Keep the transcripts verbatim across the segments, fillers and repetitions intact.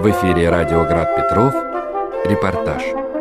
В эфире радио Град Петров. Репортаж.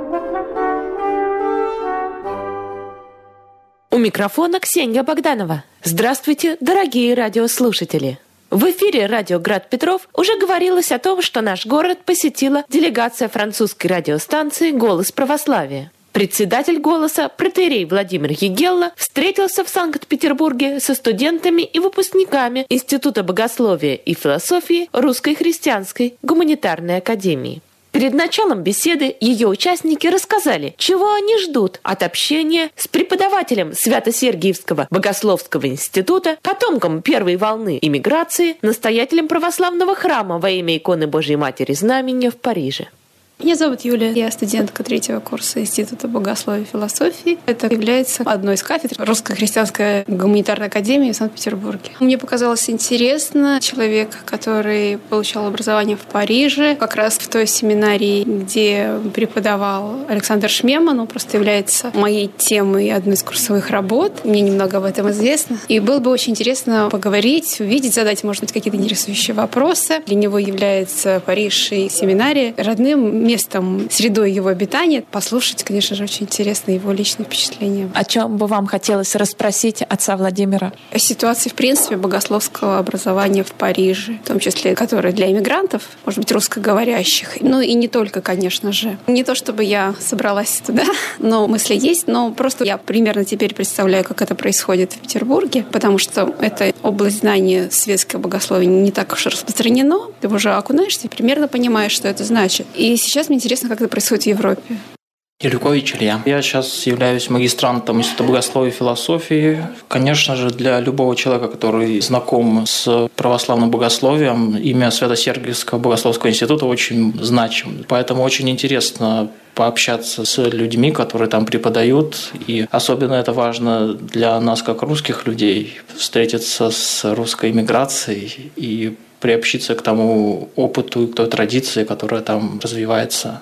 У микрофона Ксения Богданова. Здравствуйте, дорогие радиослушатели! В эфире радио Град Петров уже говорилось о том, что наш город посетила делегация французской радиостанции «Голос православия». Председатель «Голоса» протоиерей Владимир Егелла встретился в Санкт-Петербурге со студентами и выпускниками Института богословия и философии Русской христианской гуманитарной академии. Перед началом беседы ее участники рассказали, чего они ждут от общения с преподавателем Свято-Сергиевского богословского института, потомком первой волны иммиграции, настоятелем православного храма во имя иконы Божьей Матери Знамения в Париже. Меня зовут Юлия, я студентка третьего курса Института богословия и философии. Это является одной из кафедр Русской христианской гуманитарной академии в Санкт-Петербурге. Мне показалось интересно, человек, который получал образование в Париже, как раз в той семинарии, где преподавал Александр Шмеман, он просто является моей темой одной из курсовых работ. Мне немного об этом известно. И было бы очень интересно поговорить, увидеть, задать, может быть, какие-то интересующие вопросы. Для него является Париж и семинария родным местом, средой его обитания. Послушать, конечно же, очень интересно его личные впечатления. О чем бы вам хотелось расспросить отца Владимира? О ситуации, в принципе, богословского образования в Париже, в том числе, которое для иммигрантов, может быть, русскоговорящих. Ну и не только, конечно же. Не то, чтобы я собралась туда, но мысли есть, но просто я примерно теперь представляю, как это происходит в Петербурге, потому что эта область знания светского богословия не так уж распространено. Ты уже окунаешься и примерно понимаешь, что это значит. И сейчас мне интересно, как это происходит в Европе. Илюкович Илья. Я сейчас являюсь магистрантом Института богословия и философии. Конечно же, для любого человека, который знаком с православным богословием, имя Свято-Сергиевского богословского института очень значимо. Поэтому очень интересно пообщаться с людьми, которые там преподают. И особенно это важно для нас, как русских людей, встретиться с русской иммиграцией и приобщиться к тому опыту, к той традиции, которая там развивается.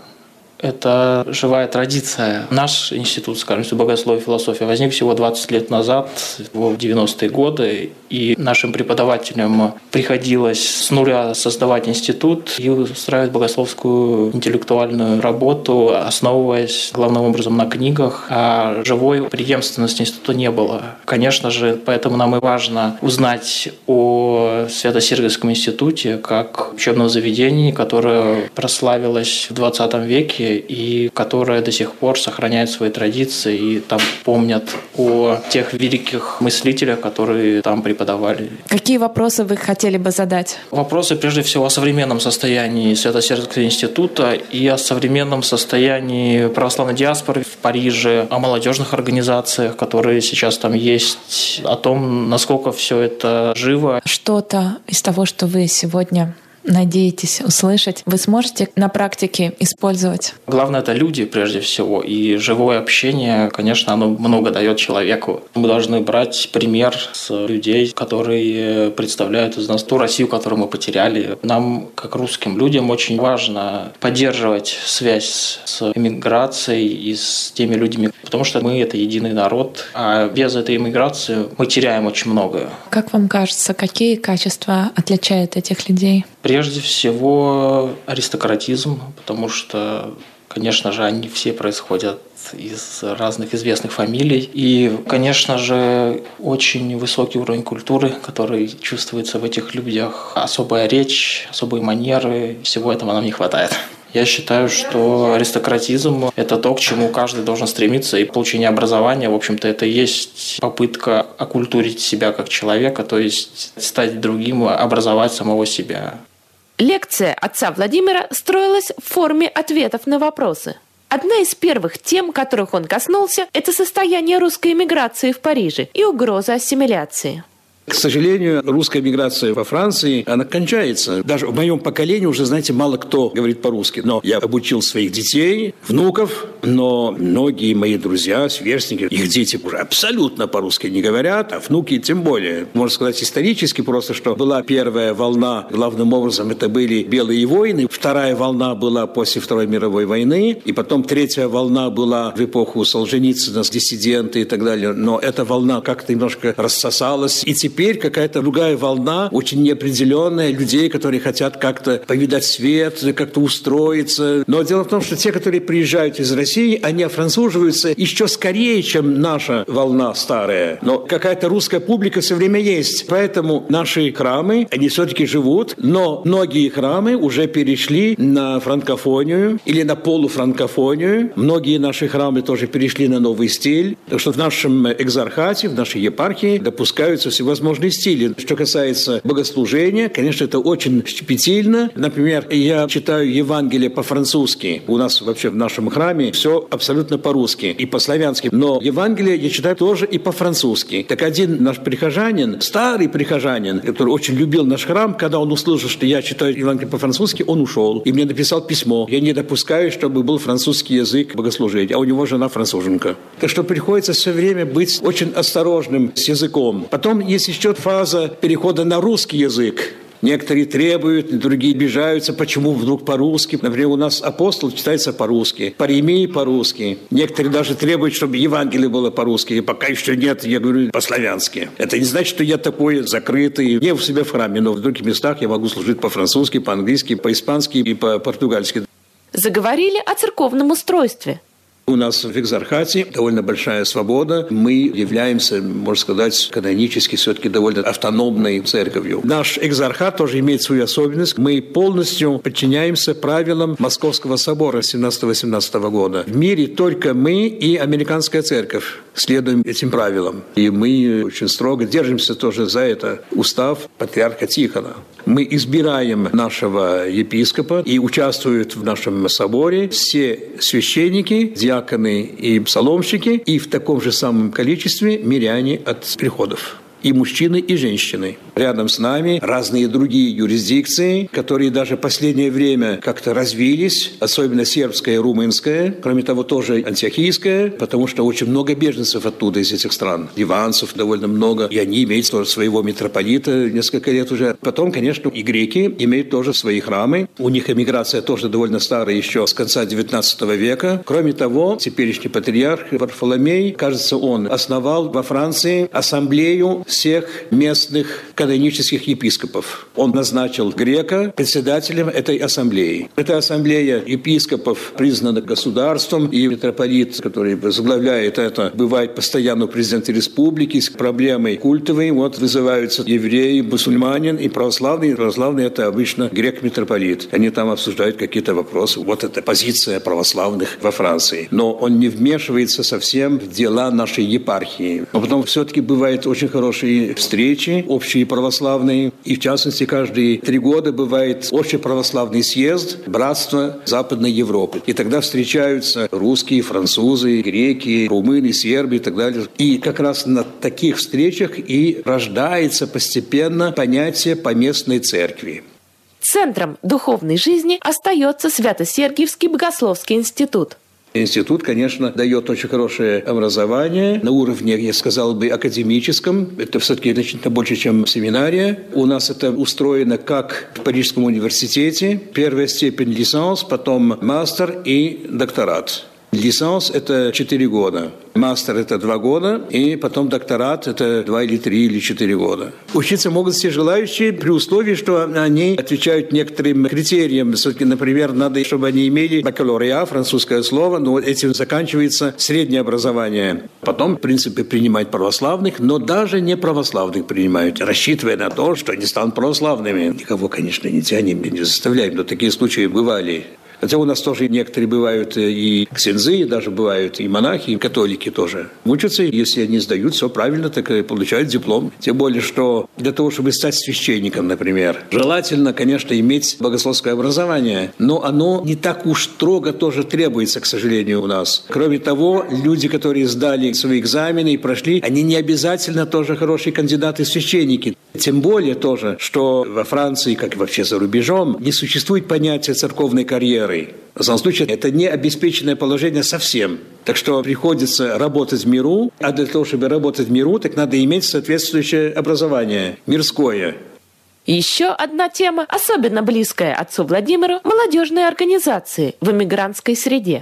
Это живая традиция. Наш институт, скажем, богословия и философии возник всего двадцать лет назад, в девяностые годы, и нашим преподавателям приходилось с нуля создавать институт и устраивать богословскую интеллектуальную работу, основываясь главным образом на книгах, а живой преемственности института не было. Конечно же, поэтому нам и важно узнать о Свято-Сергиевском институте как учебном заведении, которое прославилось в двадцатом веке, и которая до сих пор сохраняет свои традиции и там помнят о тех великих мыслителях, которые там преподавали. Какие вопросы вы хотели бы задать? Вопросы, прежде всего, о современном состоянии Свято-Сергиевского института и о современном состоянии православной диаспоры в Париже, о молодежных организациях, которые сейчас там есть, о том, насколько все это живо. Что-то из того, что вы сегодня надеетесь услышать, вы сможете на практике использовать? Главное — это люди, прежде всего. И живое общение, конечно, оно много дает человеку. Мы должны брать пример с людей, которые представляют из нас ту Россию, которую мы потеряли. Нам, как русским людям, очень важно поддерживать связь с эмиграцией и с теми людьми, потому что мы — это единый народ, а без этой эмиграции мы теряем очень многое. Как вам кажется, какие качества отличают этих людей? Прежде всего, аристократизм, потому что, конечно же, они все происходят из разных известных фамилий. И, конечно же, очень высокий уровень культуры, который чувствуется в этих людях. Особая речь, особые манеры. Всего этого нам не хватает. Я считаю, что аристократизм – это то, к чему каждый должен стремиться, и получение образования, в общем-то, это и есть попытка окультурить себя как человека, то есть стать другим, образовать самого себя. Лекция отца Владимира строилась в форме ответов на вопросы. Одна из первых тем, которых он коснулся, это состояние русской эмиграции в Париже и угроза ассимиляции. К сожалению, русская миграция во Франции, она кончается. Даже в моем поколении уже, знаете, мало кто говорит по-русски. Но я обучил своих детей, внуков, но многие мои друзья, сверстники, их дети уже абсолютно по-русски не говорят, а внуки тем более. Можно сказать исторически просто, что была первая волна, главным образом это были белые войны, вторая волна была после Второй мировой войны, и потом третья волна была в эпоху Солженицына, диссиденты и так далее. Но эта волна как-то немножко рассосалась, и теперь теперь какая-то другая волна, очень неопределенная, людей, которые хотят как-то повидать свет, как-то устроиться. Но дело в том, что те, которые приезжают из России, они офранцуживаются еще скорее, чем наша волна старая. Но какая-то русская публика все время есть. Поэтому наши храмы, они все-таки живут, но многие храмы уже перешли на франкофонию или на полуфранкофонию. Многие наши храмы тоже перешли на новый стиль. Так что в нашем экзархате, в нашей епархии допускаются всевозможные стили. Что касается богослужения, конечно, это очень щепетильно. Например, я читаю Евангелие по-французски. У нас вообще в нашем храме все абсолютно по-русски и по-славянски. Но Евангелие я читаю тоже и по-французски. Так один наш прихожанин, старый прихожанин, который очень любил наш храм, когда он услышал, что я читаю Евангелие по-французски, он ушел и мне написал письмо. Я не допускаю, чтобы был французский язык богослужения, а у него жена француженка. Так что приходится все время быть очень осторожным с языком. Потом есть еще фаза перехода на русский язык. Некоторые требуют, другие обижаются, почему вдруг по-русски. Например, у нас апостол читается по-русски, паремии по-русски. Некоторые даже требуют, чтобы Евангелие было по-русски. И пока еще нет, я говорю по-славянски. Это не значит, что я такой закрытый. Не у себя в храме, но в других местах я могу служить по-французски, по-английски, по-испански и по-португальски. Заговорили о церковном устройстве. У нас в экзархате довольно большая свобода. Мы являемся, можно сказать, канонически все-таки довольно автономной церковью. Наш экзархат тоже имеет свою особенность. Мы полностью подчиняемся правилам Московского собора семнадцатого-восемнадцатого года. В мире только мы и американская церковь следуем этим правилам. И мы очень строго держимся тоже за это. Устав патриарха Тихона. Мы избираем нашего епископа, и участвуют в нашем соборе все священники, диаконы и псаломщики, и в таком же самом количестве миряне от приходов. И мужчины, и женщины. Рядом с нами разные другие юрисдикции, которые даже в последнее время как-то развились, особенно сербская и румынская, кроме того, тоже антиохийская, потому что очень много беженцев оттуда, из этих стран. Ливанцев довольно много, и они имеют тоже своего митрополита несколько лет уже. Потом, конечно, и греки имеют тоже свои храмы. У них эмиграция тоже довольно старая, еще с конца девятнадцатого века. Кроме того, теперешний патриарх Варфоломей, кажется, он основал во Франции ассамблею всех местных канонических епископов. Он назначил грека председателем этой ассамблеи. Эта ассамблея епископов признана государством, и митрополит, который возглавляет это, бывает постоянно президент республики с проблемой культовой. Вот вызываются евреи, мусульманин и православные. Православные – это обычно грек-митрополит. Они там обсуждают какие-то вопросы. Вот это позиция православных во Франции. Но он не вмешивается совсем в дела нашей епархии. Но потом все-таки бывает очень хороший встречи общие православные. И в частности, каждые три года бывает общеправославный съезд Братства Западной Европы. И тогда встречаются русские, французы, греки, румыны, сербы и так далее. И как раз на таких встречах и рождается постепенно понятие поместной церкви. Центром духовной жизни остается Свято-Сергиевский богословский институт. Институт, конечно, дает очень хорошее образование на уровне, я сказал бы, академическом. Это все-таки значительно больше, чем семинария. У нас это устроено как в Парижском университете. Первая степень лиценз, потом мастер и докторат. Лиценз – это четыре года. Мастер – это два года, и потом докторат – это два или три или четыре года. Учиться могут все желающие при условии, что они отвечают некоторым критериям. Например, надо, чтобы они имели бакалавриат, французское слово, но этим заканчивается среднее образование. Потом, в принципе, принимают православных, но даже не православных принимают, рассчитывая на то, что они станут православными. Никого, конечно, не тянем, не заставляем, но такие случаи бывали. Хотя у нас тоже некоторые бывают и ксензы, даже бывают и монахи, и католики тоже. Учатся, если они сдают все правильно, так и получают диплом. Тем более, что для того, чтобы стать священником, например, желательно, конечно, иметь богословское образование, но оно не так уж строго тоже требуется, к сожалению, у нас. Кроме того, люди, которые сдали свои экзамены и прошли, они не обязательно тоже хорошие кандидаты в священники. Тем более тоже, что во Франции, как и вообще за рубежом, не существует понятия церковной карьеры. В данном случае это не обеспеченное положение совсем. Так что приходится работать в миру, а для того, чтобы работать в миру, так надо иметь соответствующее образование, мирское. Еще одна тема, особенно близкая отцу Владимиру – молодежные организации в эмигрантской среде. У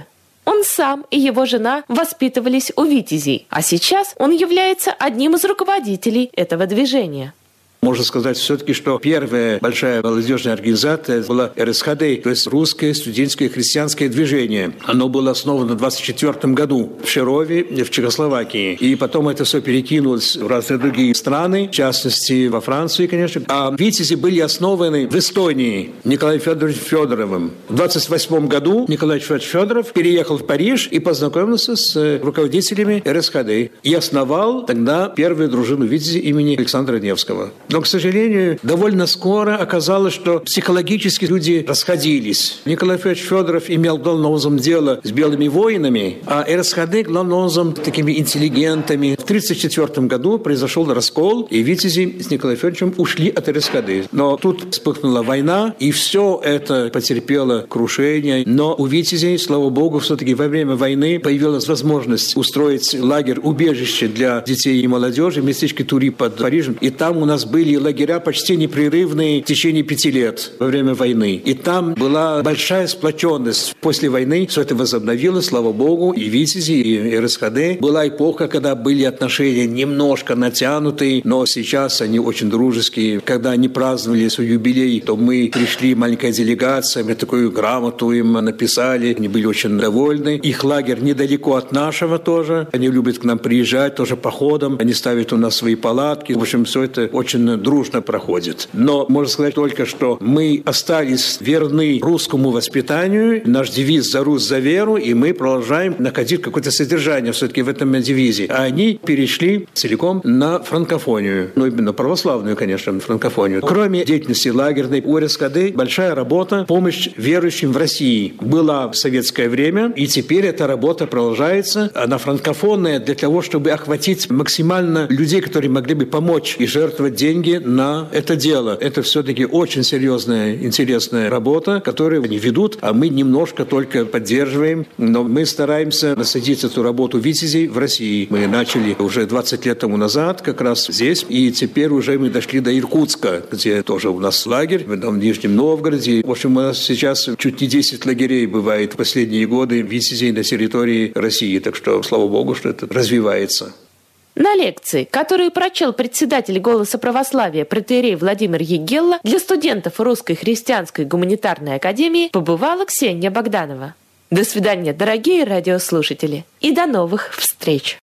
Он сам и его жена воспитывались у витязей, а сейчас он является одним из руководителей этого движения. Можно сказать все-таки, что первая большая молодежная организация была эр эс ха дэ, то есть Русское студенческое христианское движение. Оно было основано в двадцать четвёртом году в Шерове, в Чехословакии. И потом это все перекинулось в разные другие страны, в частности, во Франции, конечно. А витязи были основаны в Эстонии Николаем Федоровичем Федоровым. В двадцать восьмом году Николай Федорович Федоров переехал в Париж и познакомился с руководителями эр эс ха дэ. И основал тогда первую дружину витязей имени Александра Невского. Но, к сожалению, довольно скоро оказалось, что психологически люди расходились. Николай Федорович Федоров имел главным образом дело с белыми воинами, а эр эс ха дэ главным образом такими интеллигентами. В тридцать четвёртом году произошел раскол, и витязи с Николаем Федоровичем ушли от эр эс ха дэ. Но тут вспыхнула война, и все это потерпело крушение. Но у витязей, слава богу, все-таки во время войны появилась возможность устроить лагерь-убежище для детей и молодежи в местечке Тури под Парижем. И там у нас были лагеря почти непрерывные в течение пяти лет во время войны. И там была большая сплоченность. После войны все это возобновилось, слава богу, и витязи, и эр эс ха дэ. Была эпоха, когда были отношения немножко натянутые, но сейчас они очень дружеские. Когда они праздновали свой юбилей, то мы пришли, маленькая делегация, мы такую грамоту им написали, они были очень довольны. Их лагерь недалеко от нашего тоже. Они любят к нам приезжать тоже походом, они ставят у нас свои палатки. В общем, все это очень дружно проходит. Но можно сказать только, что мы остались верны русскому воспитанию. Наш девиз «За Русь, за веру», и мы продолжаем находить какое-то содержание все-таки в этом девизе. А они перешли целиком на франкофонию. Ну, именно православную, конечно, франкофонию. Кроме деятельности лагерной, у эр эс ха дэ большая работа, помощь верующим в России была в советское время, и теперь эта работа продолжается. Она франкофонная для того, чтобы охватить максимально людей, которые могли бы помочь и жертвовать деньги на это дело. Это все-таки очень серьезная, интересная работа, которую они ведут, а мы немножко только поддерживаем. Но мы стараемся насадить эту работу витязей в России. Мы начали уже двадцать лет тому назад, как раз здесь, и теперь уже мы дошли до Иркутска, где тоже у нас лагерь, в Нижнем Новгороде. В общем, у нас сейчас чуть не десять лагерей бывает в последние годы витязей на территории России. Так что, слава богу, что это развивается. На лекции, которую прочел председатель «Голоса православия» протоиерей Владимир Егелла для студентов Русской христианской гуманитарной академии, побывала Ксения Богданова. До свидания, дорогие радиослушатели, и до новых встреч!